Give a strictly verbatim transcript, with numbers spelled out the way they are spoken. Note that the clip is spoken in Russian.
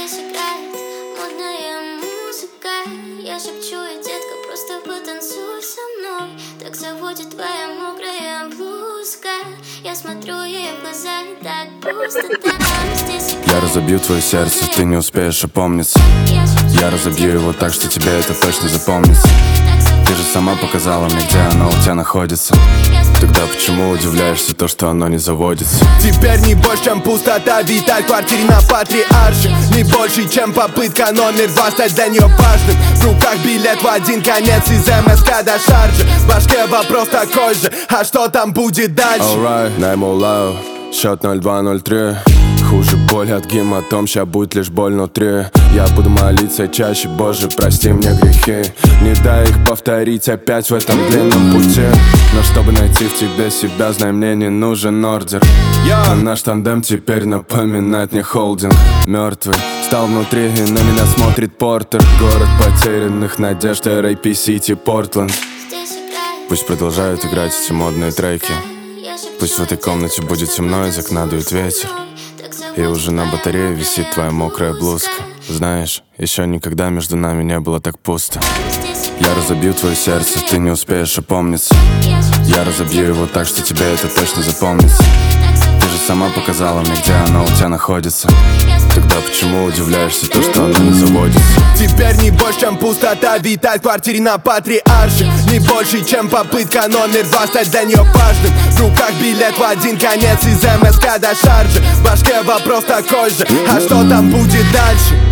Здесь играет модная музыка. Я шепчу, и детка, просто потанцуй со мной. Так заводит твоя мокрая блузка. Я смотрю ей в глаза, и так пусто там. Здесь играет. Я разобью твое сердце, ты не успеешь опомниться. Я разобью его так, что тебе это точно запомнится. Ты же сама показала мне, где оно у тебя находится. Тогда почему удивляешься то, что оно не заводится? Теперь не больше, чем пустота витает в квартире на Патриарше. Не больше, чем попытка номер два стать для нее важным. В руках билет в один конец из МСК до Шарджи. В башке вопрос такой же, а что там будет дальше? Alright, найму счет ноль два ноль три. Хуже боль от гематом, ща будет лишь боль внутри. Я буду молиться чаще, Боже, прости мне грехи. Не дай их повторить опять в этом длинном пути. Но чтобы найти в тебе себя, знай, мне не нужен ордер. А наш тандем теперь напоминает мне холдинг. Мертвый стал внутри, и на меня смотрит Портер. Город потерянных надежд, эр эй пи Сити, Портленд. Пусть продолжают играть эти модные треки. Пусть в этой комнате будет темно, из окна дует ветер. И уже на батарее висит твоя мокрая блузка. Знаешь, еще никогда между нами не было так пусто. Я разобью твое сердце, ты не успеешь опомниться. Я разобью его так, что тебе это точно запомнится. Ты же сама показала мне, где оно у тебя находится. Тогда почему удивляешься то, что оно не заводится? Теперь не больше, чем пустота витает в квартире на Патриарше. Не больше, чем попытка номер два стать для нее важным. В руках билет в один конец из МСК до Шарджи. В башке вопрос такой же, а что там будет дальше?